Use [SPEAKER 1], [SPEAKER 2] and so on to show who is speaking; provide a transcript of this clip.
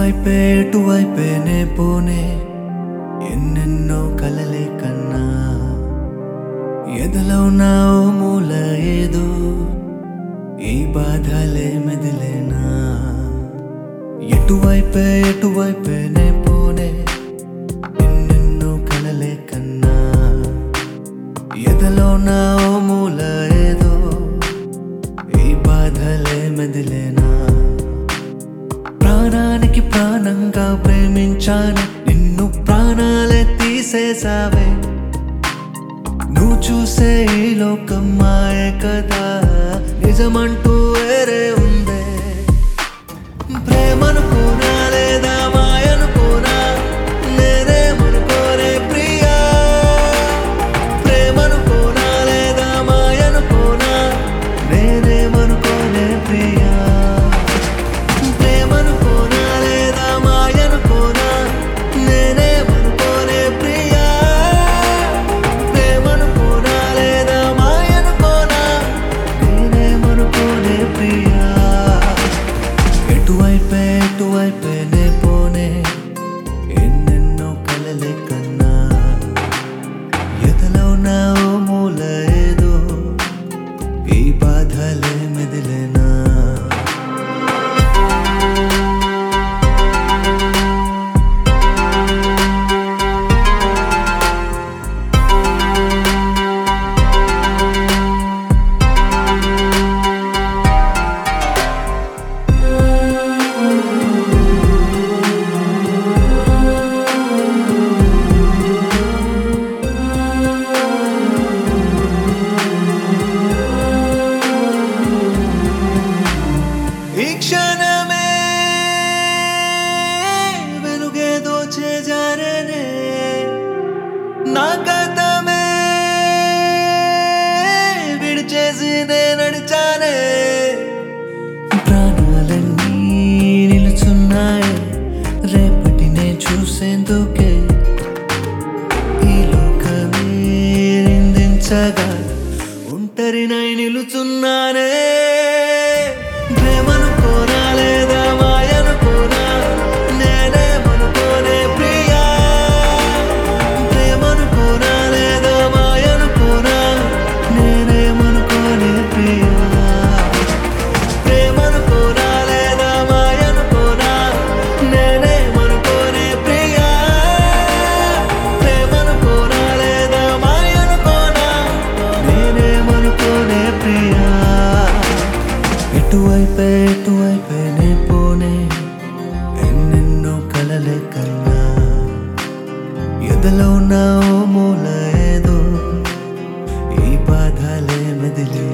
[SPEAKER 1] ఎటువైపేనే పోనే ఎన్నెన్నో కలలే కన్నా ఎదలో నా ఓ మూల ఏదో ఈ బాధలే మెదిలేనా ఎటువైపేనే పోనే ఎన్నెన్నో కలలే కన్నా ఎదలో నా ఓ మూల ఏదో ఈ బాధలే మెదిలేనా ప్రాణానికి ప్రాణంగా ప్రేమించాను నిన్ను ప్రాణాలే తీసేసావే నువ్వు చూసే ఈ లోకం మాయే కదా నిజమంటూ వేరే ఉందే ప్రేమనుకోనా లేదా మాయనుకోనా నేనేమనుకోనే ప్రియా ప్రేమనుకోనా లేదా మాయనుకోనా నేనేమనుకోనే ప్రియా ప్రేమనుకోనా లేదా మాయనుకోనా నేనేమనుకోనే ప్రియా ప్రేమనుకోనా లేదా మాయనుకోనా నేనేమనుకోనే ప్రియా ఎటువైపేనే పోనే ఎన్నెన్నో కలలే కన్నా ఎదలో నా ఓ మూల ఏదో ఈ బాధలే మెదిలేనా ఈ క్షణమే వెలుగేదో చేజారేనే నా గతమే విడిచేసి నే నడిచానే ప్రాణాలన్నీ నిలుచున్నాయి రేపటినే చూసేందుకే ఈ లోకమే నిందించగా ఒంటరినై నిలుచున్నానే ప్రేమనుకోనా లేదా మాయనుకోనా నేనేమనుకోనే ప్రియా ప్రేమనుకోనా లేదా మాయనుకోనా నేనేమనుకోనే ప్రియా ప్రేమనుకోనా లేదా మాయనుకోనా నేనేమనుకోనే ప్రియా ప్రేమనుకోనా లేదా మాయనుకోనా నేనేమనుకోనే ప్రియా ఎటువైపేనే పోనే ఎన్నెన్నో కలలే కన్నా ఎదలో నా ఓ మూల ఏదో ఈ బాధలే మెదిలే